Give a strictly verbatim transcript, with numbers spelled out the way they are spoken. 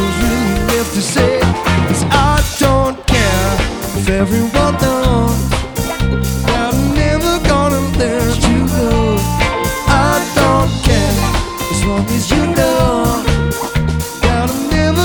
who's really left to say. 'Cause I don't care if everyone